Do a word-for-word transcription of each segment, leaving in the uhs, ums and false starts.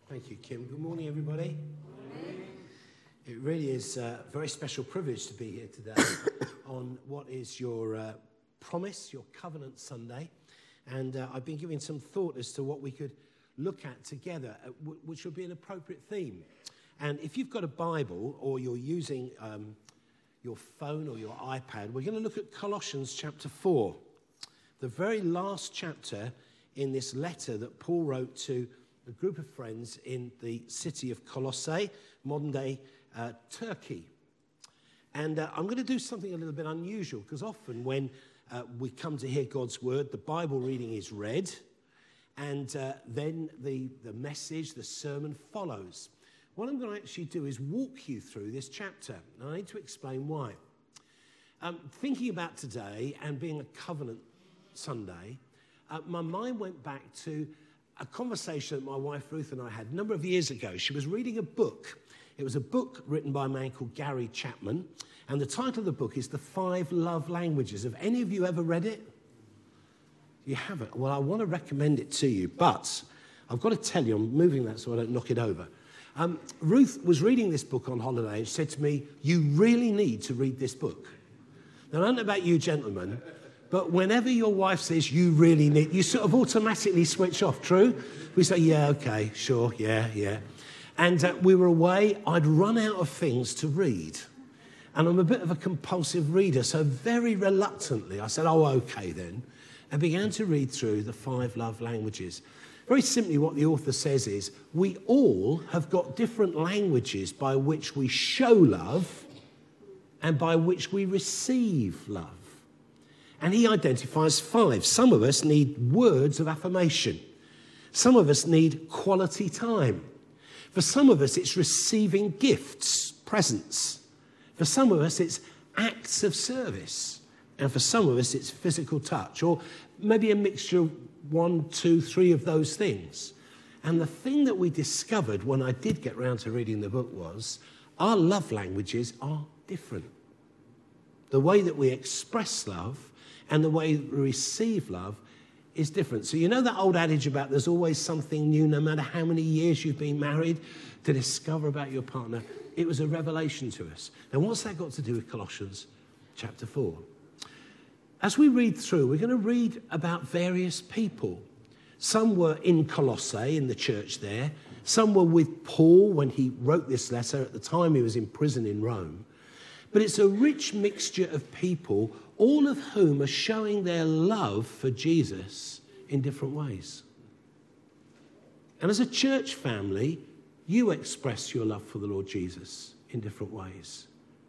Thank you, Kim. Good morning, everybody. Good morning. It really is a very special privilege to be here today on what is your uh, promise, your Covenant Sunday. And uh, I've been giving some thought as to what we could look at together, uh, w- which would be an appropriate theme. And if you've got a Bible or you're using um, your phone or your iPad, we're going to look at Colossians chapter four, the very last chapter in this letter that Paul wrote to a group of friends in the city of Colossae, modern-day uh, Turkey. And uh, I'm going to do something a little bit unusual, because often when uh, we come to hear God's word, the Bible reading is read, and uh, then the, the message, the sermon follows. What I'm going to actually do is walk you through this chapter, and I need to explain why. Um, thinking about today and being a Covenant Sunday, uh, my mind went back to a conversation that my wife Ruth and I had a number of years ago. She was reading a book. It was a book written by a man called Gary Chapman, and the title of the book is The Five Love Languages. Have any of you ever read it? You haven't? Well, I want to recommend it to you, but I've got to tell you, I'm moving that so I don't knock it over. Um, Ruth was reading this book on holiday and she said to me, "You really need to read this book." Now, I don't know about you gentlemen, but whenever your wife says you really need, you sort of automatically switch off, true? We say, yeah, okay, sure, yeah, yeah. And uh, we were away, I'd run out of things to read. And I'm a bit of a compulsive reader, so very reluctantly I said, oh, okay then, and began to read through the five love languages. Very simply what the author says is, we all have got different languages by which we show love and by which we receive love. And he identifies five. Some of us need words of affirmation. Some of us need quality time. For some of us, it's receiving gifts, presents. For some of us, it's acts of service. And for some of us, it's physical touch, or maybe a mixture of one, two, three of those things. And the thing that we discovered when I did get round to reading the book was our love languages are different. The way that we express love and the way we receive love is different. So you know that old adage about there's always something new, no matter how many years you've been married, to discover about your partner? It was a revelation to us. Now, what's that got to do with Colossians chapter four? As we read through, we're going to read about various people. Some were in Colossae, in the church there. Some were with Paul when he wrote this letter. At the time, he was in prison in Rome. But it's a rich mixture of people, all of whom are showing their love for Jesus in different ways. And as a church family, you express your love for the Lord Jesus in different ways.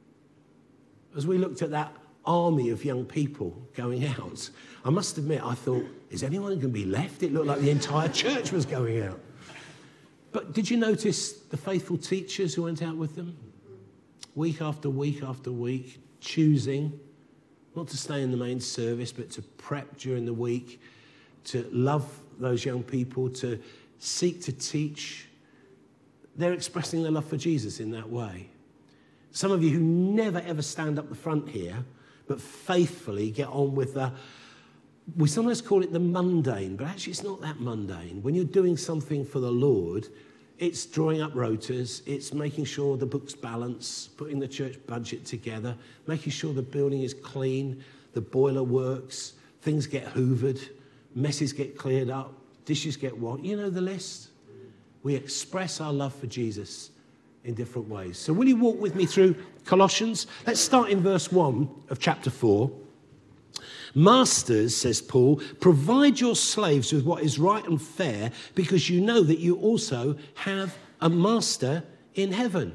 As we looked at that army of young people going out, I must admit, I thought, is anyone going to be left? It looked like the entire church was going out. But did you notice the faithful teachers who went out with them? Week after week after week, choosing not to stay in the main service, but to prep during the week, to love those young people, to seek to teach. They're expressing their love for Jesus in that way. Some of you who never ever stand up the front here, but faithfully get on with the, we sometimes call it the mundane, but actually it's not that mundane. When you're doing something for the Lord, it's drawing up rotas, it's making sure the books balance, putting the church budget together, making sure the building is clean, the boiler works, things get hoovered, messes get cleared up, dishes get washed. You know the list? We express our love for Jesus in different ways. So will you walk with me through Colossians? Let's start in verse one of chapter four. Masters, says Paul, provide your slaves with what is right and fair, because you know that you also have a master in heaven.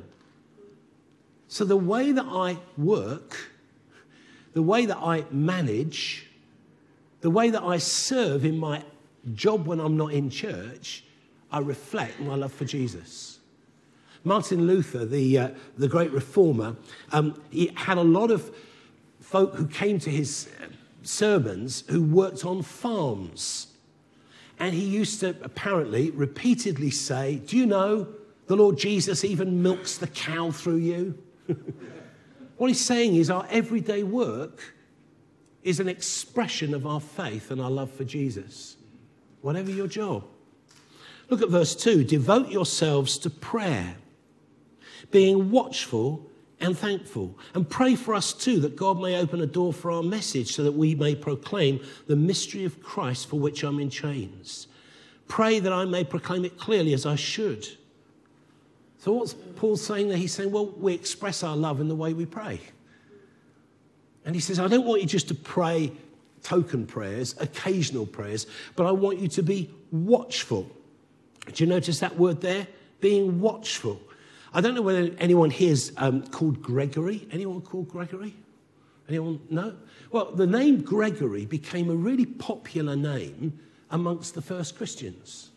So the way that I work, the way that I manage, the way that I serve in my job when I'm not in church, I reflect my love for Jesus. Martin Luther, the uh, the great reformer, um, he had a lot of folk who came to his sermons who worked on farms. And he used to apparently repeatedly say, do you know the Lord Jesus even milks the cow through you? What he's saying is our everyday work is an expression of our faith and our love for Jesus, whatever your job. Look at verse two. Devote yourselves to prayer, being watchful and thankful. And pray for us too, that God may open a door for our message so that we may proclaim the mystery of Christ for which I'm in chains. Pray that I may proclaim it clearly as I should. So what's Paul saying there? He's saying, well, we express our love in the way we pray. And he says, I don't want you just to pray token prayers, occasional prayers, but I want you to be watchful. Do you notice that word there? Being watchful. I don't know whether anyone here's um, called Gregory. Anyone called Gregory? Anyone? No? Well, the name Gregory became a really popular name amongst the first Christians.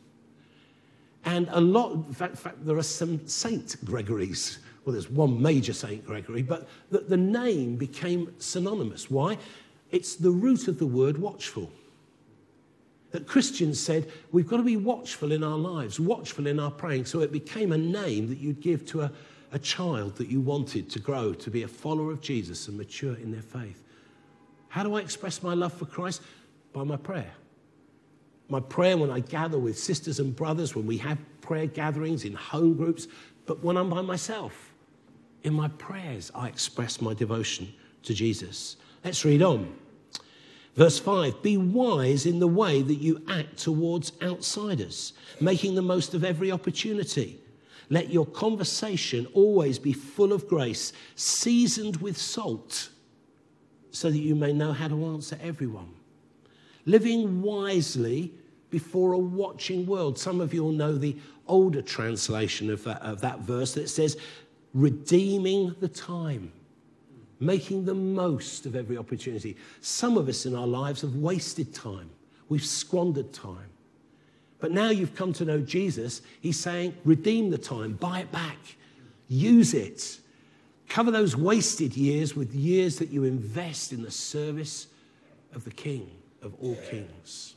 And a lot, in fact, in fact there are some Saint Gregorys. Well, there's one major Saint Gregory, but the, the name became synonymous. Why? It's the root of the word watchful. That Christians said, we've got to be watchful in our lives, watchful in our praying. So it became a name that you'd give to a, a child that you wanted to grow, to be a follower of Jesus and mature in their faith. How do I express my love for Christ? By my prayer. My prayer when I gather with sisters and brothers, when we have prayer gatherings in home groups, but when I'm by myself, in my prayers, I express my devotion to Jesus. Let's read on. Verse five, be wise in the way that you act towards outsiders, making the most of every opportunity. Let your conversation always be full of grace, seasoned with salt, so that you may know how to answer everyone. Living wisely before a watching world. Some of you will know the older translation of that, of that verse that says, redeeming the time. Making the most of every opportunity. Some of us in our lives have wasted time. We've squandered time. But now you've come to know Jesus, he's saying, redeem the time, buy it back, use it. Cover those wasted years with years that you invest in the service of the King of all kings.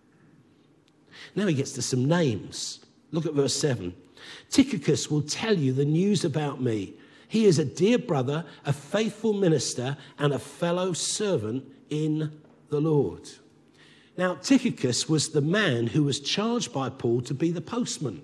Now he gets to some names. Look at verse seven. Tychicus will tell you the news about me. He is a dear brother, a faithful minister, and a fellow servant in the Lord. Now, Tychicus was the man who was charged by Paul to be the postman.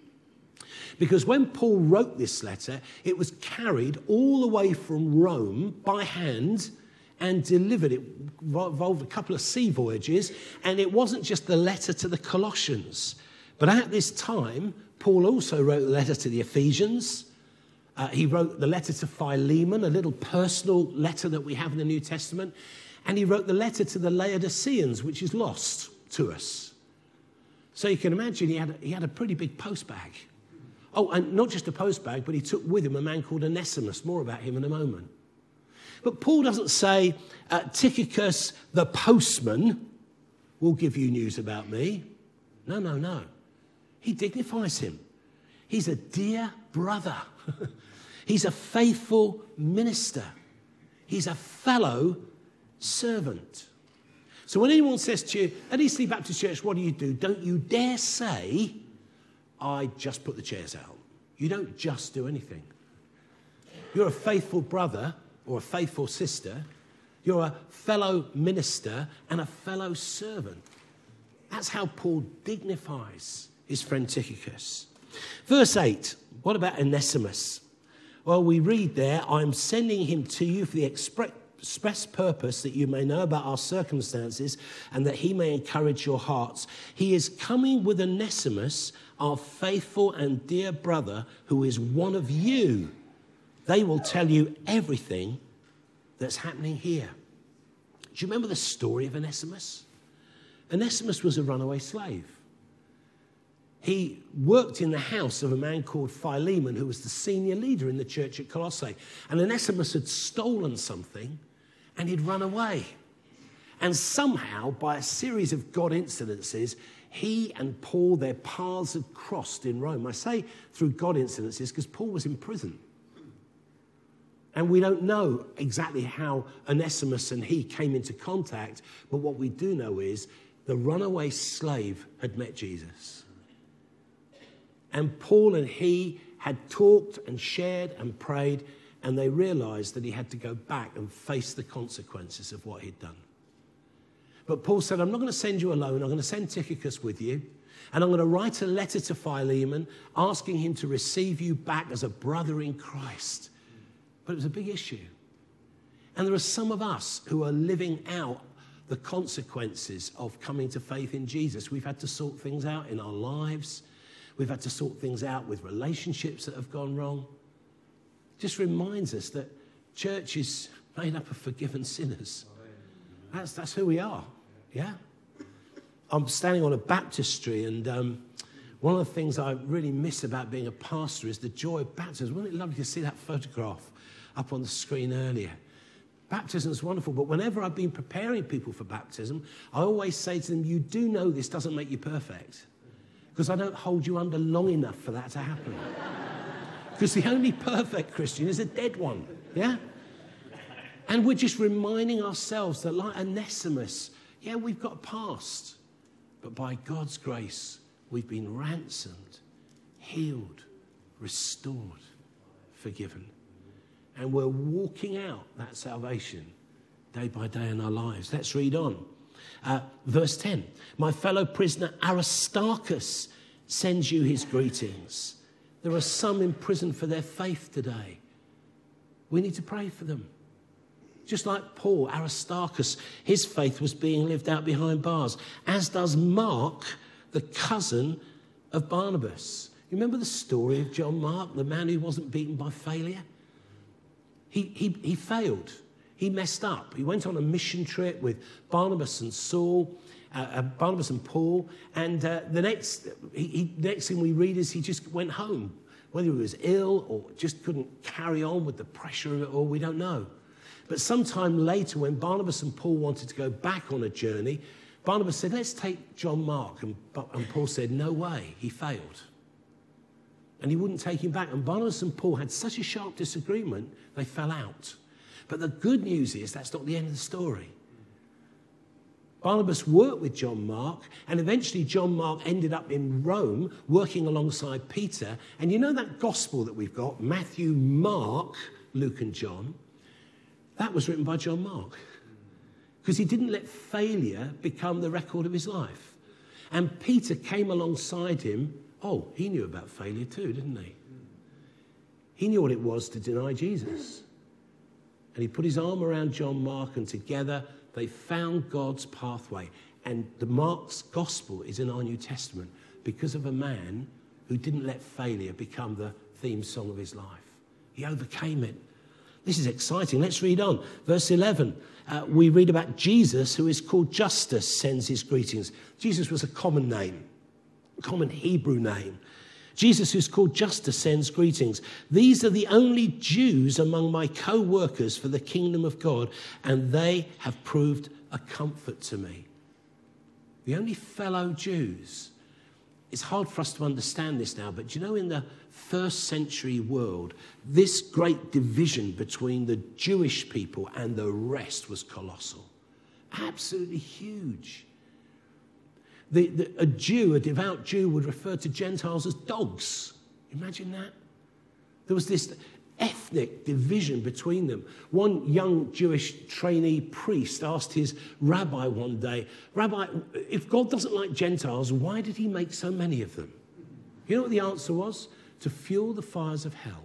Because when Paul wrote this letter, it was carried all the way from Rome by hand and delivered. It involved a couple of sea voyages, and it wasn't just the letter to the Colossians. But at this time, Paul also wrote a letter to the Ephesians. Uh, he wrote the letter to Philemon, a little personal letter that we have in the New Testament. And he wrote the letter to the Laodiceans, which is lost to us. So you can imagine he had a, he had a pretty big post bag. Oh, and not just a post bag, but he took with him a man called Onesimus. More about him in a moment. But Paul doesn't say, uh, Tychicus, the postman, will give you news about me. No, no, no. He dignifies him. He's a dear brother. He's a faithful minister. He's a fellow servant. So when anyone says to you, at Eastleigh Baptist Church, what do you do? Don't you dare say, I just put the chairs out. You don't just do anything. You're a faithful brother or a faithful sister. You're a fellow minister and a fellow servant. That's how Paul dignifies his friend Tychicus. Verse eight, what about Onesimus? Well, we read there, I'm sending him to you for the express express purpose that you may know about our circumstances and that he may encourage your hearts. He is coming with Onesimus, our faithful and dear brother, who is one of you. They will tell you everything that's happening here. Do you remember the story of Onesimus? Onesimus was a runaway slave. He worked in the house of a man called Philemon, who was the senior leader in the church at Colossae. And Onesimus had stolen something and he'd run away. And somehow, by a series of God incidences, he and Paul, their paths had crossed in Rome. I say through God incidences because Paul was in prison. And we don't know exactly how Onesimus and he came into contact, but what we do know is the runaway slave had met Jesus. And Paul and he had talked and shared and prayed, and they realized that he had to go back and face the consequences of what he'd done. But Paul said, I'm not going to send you alone. I'm going to send Tychicus with you. And I'm going to write a letter to Philemon asking him to receive you back as a brother in Christ. But it was a big issue. And there are some of us who are living out the consequences of coming to faith in Jesus. We've had to sort things out in our lives. We've had to sort things out with relationships that have gone wrong. Just reminds us that church is made up of forgiven sinners. That's, that's who we are, yeah? I'm standing on a baptistry, and um, one of the things I really miss about being a pastor is the joy of baptism. Wasn't it lovely to see that photograph up on the screen earlier? Baptism is wonderful, but whenever I've been preparing people for baptism, I always say to them, you do know this doesn't make you perfect, because I don't hold you under long enough for that to happen. Because the only perfect Christian is a dead one, yeah? And we're just reminding ourselves that like Onesimus, yeah, we've got a past, but by God's grace, we've been ransomed, healed, restored, forgiven. And we're walking out that salvation day by day in our lives. Let's read on. Uh, verse ten. My fellow prisoner Aristarchus sends you his greetings. There are some in prison for their faith today. We need to pray for them. Just like Paul, Aristarchus, his faith was being lived out behind bars, as does Mark, the cousin of Barnabas. You remember the story of John Mark, the man who wasn't beaten by failure? He, he, he failed. He messed up. He went on a mission trip with Barnabas and Saul, uh, uh, Barnabas and Paul, and uh, the next he, he, the next thing we read is he just went home. Whether he was ill or just couldn't carry on with the pressure of it all, we don't know. But sometime later, when Barnabas and Paul wanted to go back on a journey, Barnabas said, let's take John Mark. And, and Paul said, no way, he failed. And he wouldn't take him back. And Barnabas and Paul had such a sharp disagreement, they fell out. But the good news is that's not the end of the story. Barnabas worked with John Mark, and eventually John Mark ended up in Rome working alongside Peter. And you know that gospel that we've got, Matthew, Mark, Luke and John, that was written by John Mark. Because he didn't let failure become the record of his life. And Peter came alongside him. Oh, he knew about failure too, didn't he? He knew what it was to deny Jesus. And he put his arm around John Mark, and together they found God's pathway. And the Mark's gospel is in our New Testament because of a man who didn't let failure become the theme song of his life. He overcame it. This is exciting. Let's read on. Verse eleven, uh, we read about Jesus, who is called Justus, sends his greetings. Jesus was a common name, a common Hebrew name. Jesus, who's called Justus, sends greetings. These are the only Jews among my co-workers for the kingdom of God, and they have proved a comfort to me. The only fellow Jews. It's hard for us to understand this now, but you know, in the first century world, this great division between the Jewish people and the rest was colossal. Absolutely huge. The, the, a Jew, a devout Jew, would refer to Gentiles as dogs. Imagine that. There was this ethnic division between them. One young Jewish trainee priest asked his rabbi one day, Rabbi, if God doesn't like Gentiles, why did he make so many of them? You know what the answer was? To fuel the fires of hell.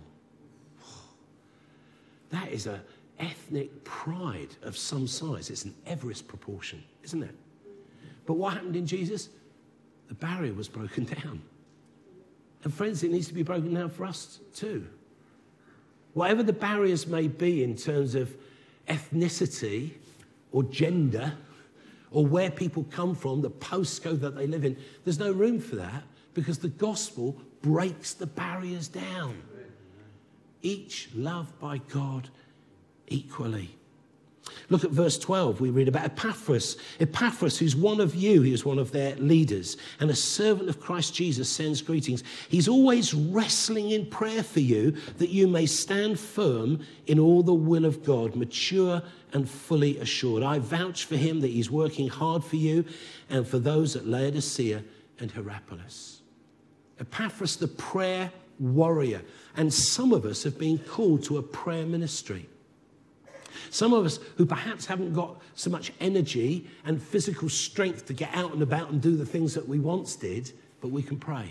That is an ethnic pride of some size. It's an Everest proportion, isn't it? But what happened in Jesus? The barrier was broken down. And friends, it needs to be broken down for us too. Whatever the barriers may be in terms of ethnicity or gender or where people come from, the postcode that they live in, there's no room for that because the gospel breaks the barriers down. Each loved by God equally. Look at verse twelve. We read about Epaphras. Epaphras, who's one of you, he was one of their leaders, and a servant of Christ Jesus, sends greetings. He's always wrestling in prayer for you, that you may stand firm in all the will of God, mature and fully assured. I vouch for him that he's working hard for you and for those at Laodicea and Hierapolis. Epaphras, the prayer warrior. And some of us have been called to a prayer ministry. Some of us who perhaps haven't got so much energy and physical strength to get out and about and do the things that we once did, but we can pray.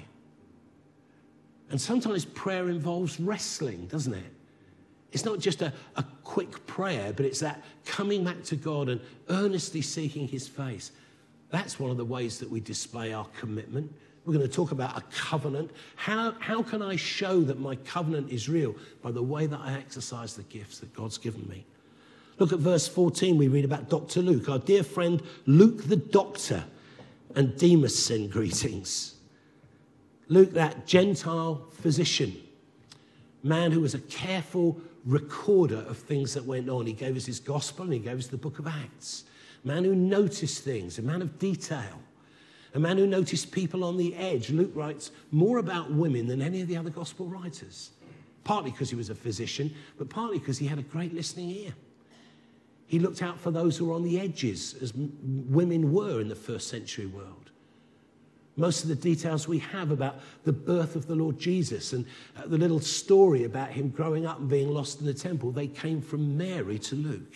And sometimes prayer involves wrestling, doesn't it? It's not just a, a quick prayer, but it's that coming back to God and earnestly seeking his face. That's one of the ways that we display our commitment. We're going to talk about a covenant. How, how can I show that my covenant is real? By the way that I exercise the gifts that God's given me. Look at verse fourteen. We read about Doctor Luke. Our dear friend Luke the doctor and Demas send greetings. Luke, that Gentile physician, man who was a careful recorder of things that went on. He gave us his gospel and he gave us the book of Acts. A man who noticed things, a man of detail, a man who noticed people on the edge. Luke writes more about women than any of the other gospel writers, partly because he was a physician, but partly because he had a great listening ear. He looked out for those who were on the edges, as m- women were in the first century world. Most of the details we have about the birth of the Lord Jesus and uh, the little story about him growing up and being lost in the temple, they came from Mary to Luke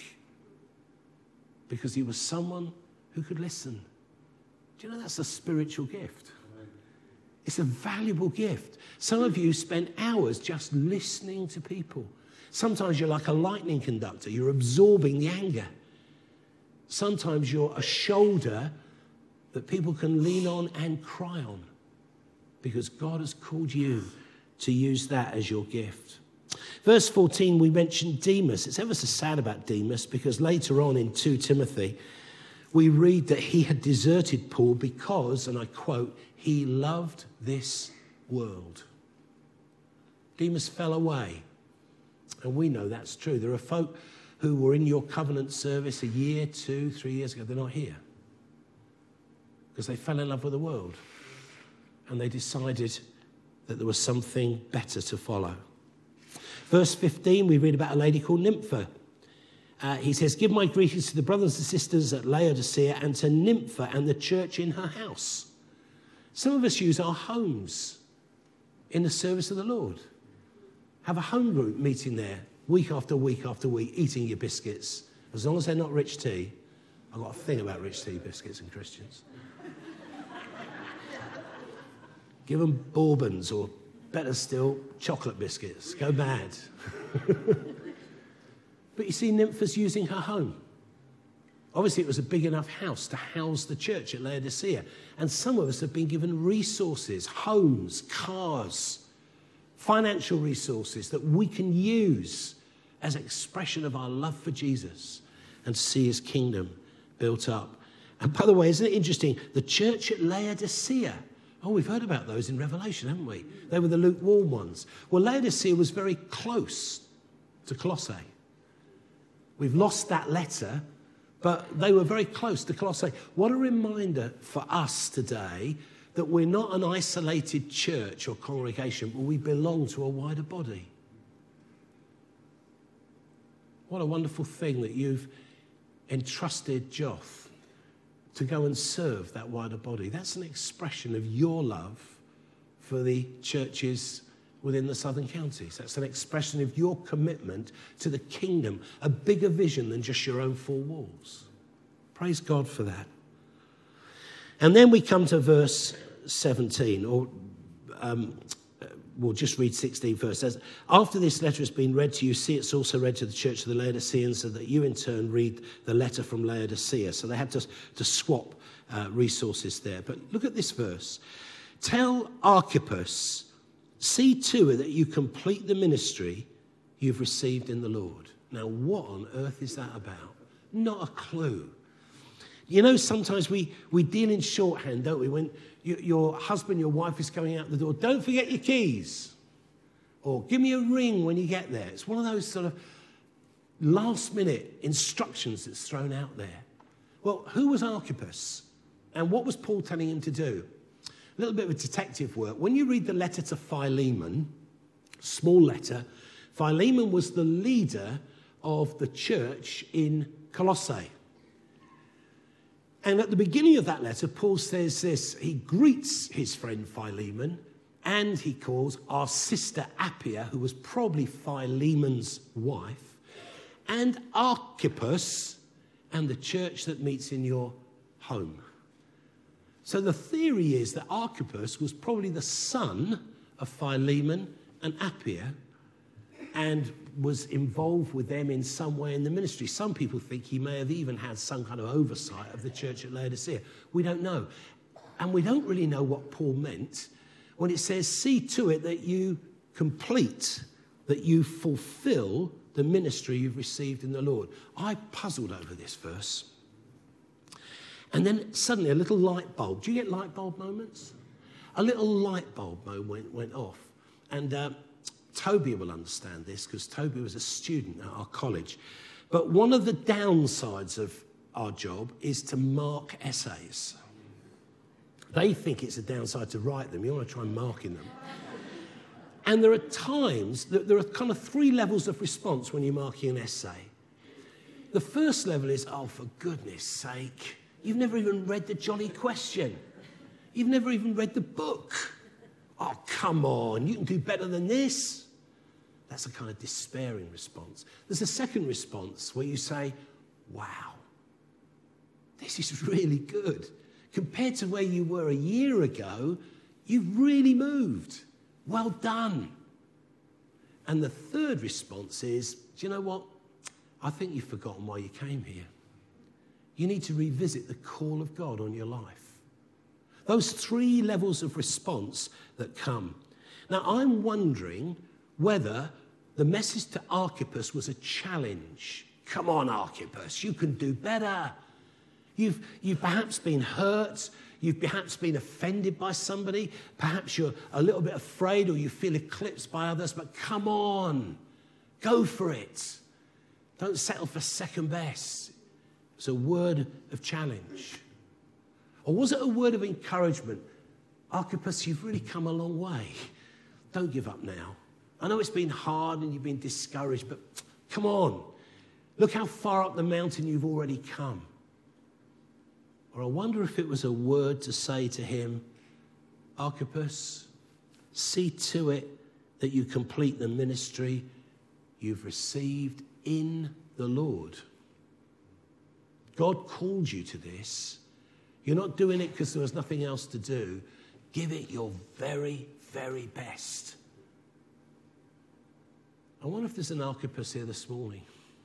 because he was someone who could listen. Do you know that's a spiritual gift? It's a valuable gift. Some of you spend hours just listening to people. Sometimes you're like a lightning conductor. You're absorbing the anger. Sometimes you're a shoulder that people can lean on and cry on because God has called you to use that as your gift. Verse fourteen, we mentioned Demas. It's ever so sad about Demas because later on in Second Timothy, we read that he had deserted Paul because, and I quote, he loved this world. Demas fell away, and we know that's true. There are folk who were in your covenant service a year, two, three years ago. They're not here because they fell in love with the world and they decided that there was something better to follow. Verse fifteen, we read about a lady called Nympha. Uh, he says, give my greetings to the brothers and sisters at Laodicea and to Nympha and the church in her house. Some of us use our homes in the service of the Lord. Have a home group meeting there week after week after week, eating your biscuits. As long as they're not rich tea. I've got a thing about rich tea biscuits and Christians. Give them bourbons or, better still, chocolate biscuits. Go mad. But you see, Nympha's using her home. Obviously, it was a big enough house to house the church at Laodicea. And some of us have been given resources, homes, cars, financial resources that we can use as an expression of our love for Jesus and see his kingdom built up. And by the way, isn't it interesting? The church at Laodicea. Oh, we've heard about those in Revelation, haven't we? They were the lukewarm ones. Well, Laodicea was very close to Colossae. We've lost that letter, but they were very close to Colossae. What a reminder for us today that we're not an isolated church or congregation, but we belong to a wider body. What a wonderful thing that you've entrusted Joth to go and serve that wider body. That's an expression of your love for the churches within the southern counties. That's an expression of your commitment to the kingdom, a bigger vision than just your own four walls. Praise God for that. And then we come to verse seventeen, or um, we'll just read sixteen first. As, after this letter has been read to you, see it's also read to the church of the Laodiceans, so that you in turn read the letter from Laodicea. So they had to, to swap uh, resources there. But look at this verse. Tell Archippus, see to it that you complete the ministry you've received in the Lord. Now, what on earth is that about? Not a clue. You know, sometimes we, we deal in shorthand, don't we? When you, your husband, your wife is going out the door, don't forget your keys. Or give me a ring when you get there. It's one of those sort of last minute instructions that's thrown out there. Well, who was Archippus? And what was Paul telling him to do? A little bit of detective work. When you read the letter to Philemon, small letter, Philemon was the leader of the church in Colossae. And at the beginning of that letter, Paul says this. He greets his friend Philemon, and he calls our sister Appia, who was probably Philemon's wife, and Archippus, and the church that meets in your home. So the theory is that Archippus was probably the son of Philemon and Apphia, and was involved with them in some way in the ministry. Some people think he may have even had some kind of oversight of the church at Laodicea. We don't know. And we don't really know what Paul meant when it says, see to it that you complete, that you fulfill the ministry you've received in the Lord. I puzzled over this verse. And then suddenly a little light bulb. Do you get light bulb moments? A little light bulb moment went, went off. And uh, Toby will understand this because Toby was a student at our college. But one of the downsides of our job is to mark essays. They think it's a downside to write them. You want to try marking them. And there are times that there are kind of three levels of response when you're marking an essay. The first level is, oh, for goodness sake, you've never even read the jolly question. You've never even read the book. Oh, come on, you can do better than this. That's a kind of despairing response. There's a second response where you say, wow, this is really good. Compared to where you were a year ago, you've really moved. Well done. And the third response is, do you know what? I think you've forgotten why you came here. You need to revisit the call of God on your life. Those three levels of response that come. Now, I'm wondering whether the message to Archippus was a challenge. Come on, Archippus, you can do better. You've, you've perhaps been hurt. You've perhaps been offended by somebody. Perhaps you're a little bit afraid or you feel eclipsed by others. But come on, go for it. Don't settle for second best. It's a word of challenge. Or was it a word of encouragement? Archippus, you've really come a long way. Don't give up now. I know it's been hard and you've been discouraged, but come on. Look how far up the mountain you've already come. Or I wonder if it was a word to say to him, Archippus, see to it that you complete the ministry you've received in the Lord. God called you to this. You're not doing it because there was nothing else to do. Give it your very, very best. I wonder if there's an Archippus here this morning.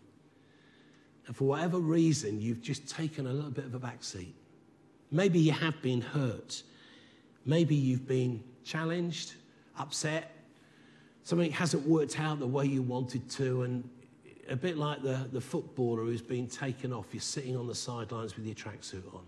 And for whatever reason, you've just taken a little bit of a backseat. Maybe you have been hurt. Maybe you've been challenged, upset. Something hasn't worked out the way you wanted to. And a bit like the, the footballer who's been taken off, you're sitting on the sidelines with your tracksuit on.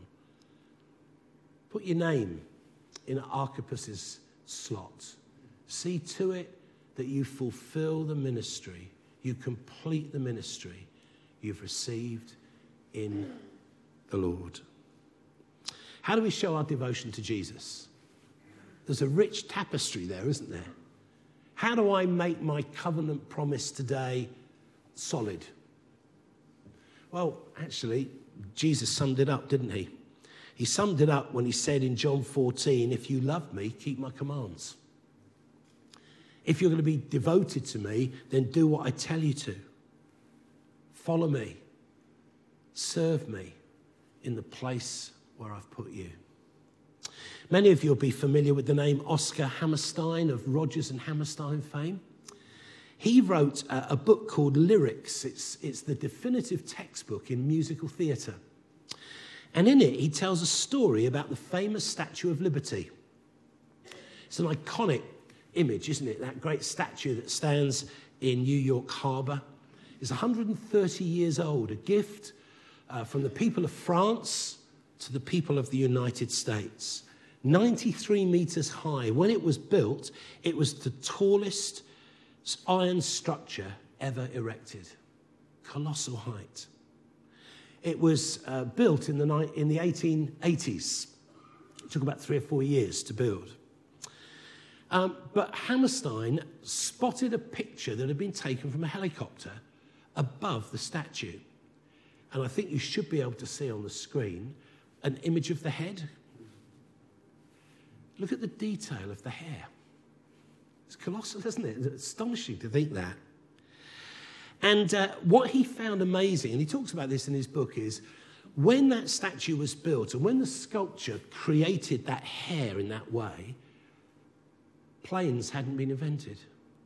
Put your name in Archippus's slot. See to it that you fulfill the ministry, you complete the ministry you've received in the Lord. How do we show our devotion to Jesus? There's a rich tapestry there, isn't there? How do I make my covenant promise today solid? Well, actually, Jesus summed it up, didn't he? He summed it up when he said in John fourteen, if you love me, keep my commands. If you're going to be devoted to me, then do what I tell you to. Follow me. Serve me in the place where I've put you. Many of you will be familiar with the name Oscar Hammerstein of Rodgers and Hammerstein fame. He wrote a, a book called Lyrics. It's, it's the definitive textbook in musical theatre. And in it, he tells a story about the famous Statue of Liberty. It's an iconic image, isn't it? That great statue that stands in New York Harbor. It's one hundred thirty years old, a gift uh, from the people of France to the people of the United States. ninety-three meters high. When it was built, it was the tallest iron structure ever erected. Colossal height. It was uh, built in the, ni- in the eighteen eighties. It took about three or four years to build. Um, but Hammerstein spotted a picture that had been taken from a helicopter above the statue. And I think you should be able to see on the screen an image of the head. Look at the detail of the hair. It's colossal, isn't it? It's astonishing to think that. And uh, what he found amazing, and he talks about this in his book, is when that statue was built and when the sculpture created that hair in that way, planes hadn't been invented.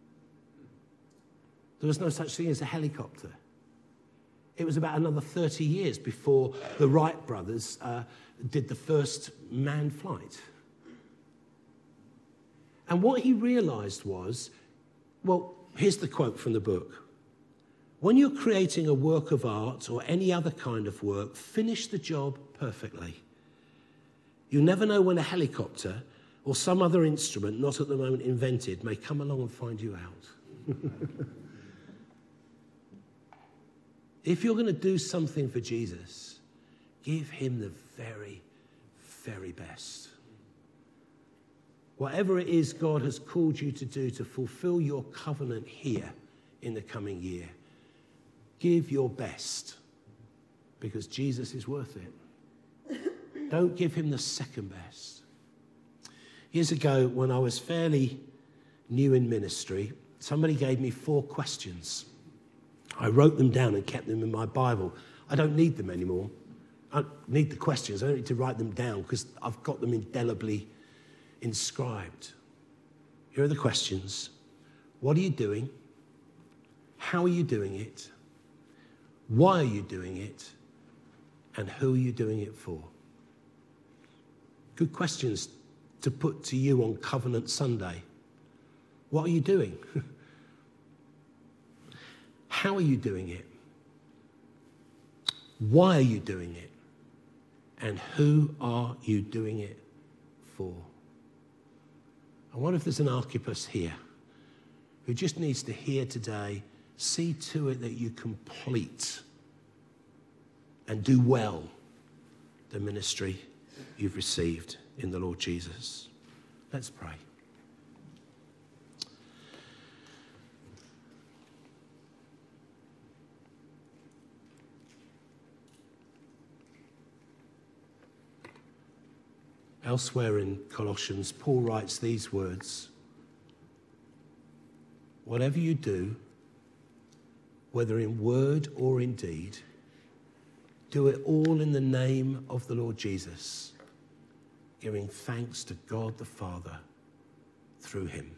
There was no such thing as a helicopter. It was about another thirty years before the Wright brothers uh, did the first manned flight. And what he realized was, well, here's the quote from the book. When you're creating a work of art or any other kind of work, finish the job perfectly. You never know when a helicopter or some other instrument not at the moment invented may come along and find you out. If you're going to do something for Jesus, give him the very, very best. Whatever it is God has called you to do to fulfill your covenant here in the coming year, give your best because Jesus is worth it. Don't give him the second best. Years ago, when I was fairly new in ministry, somebody gave me four questions. I wrote them down and kept them in my Bible. I don't need them anymore. I don't need the questions. I don't need to write them down because I've got them indelibly inscribed. Here are the questions. What are you doing? How are you doing it? Why are you doing it? And who are you doing it for? Good questions to put to you on Covenant Sunday. What are you doing? How are you doing it? Why are you doing it? And who are you doing it for? I wonder if there's an Archippus here who just needs to hear today, see to it that you complete and do well the ministry you've received in the Lord Jesus. Let's pray. Elsewhere in Colossians, Paul writes these words: whatever you do, whether in word or in deed, do it all in the name of the Lord Jesus, giving thanks to God the Father through him.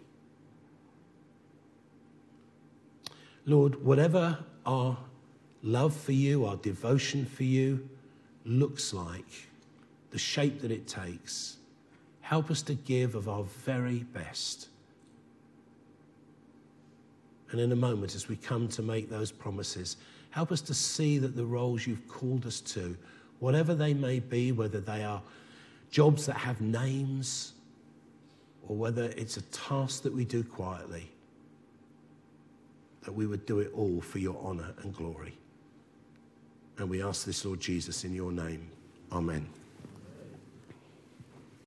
Lord, whatever our love for you, our devotion for you looks like, the shape that it takes, help us to give of our very best. And in a moment, as we come to make those promises, help us to see that the roles you've called us to, whatever they may be, whether they are jobs that have names or whether it's a task that we do quietly, that we would do it all for your honour and glory. And we ask this, Lord Jesus, in your name. Amen.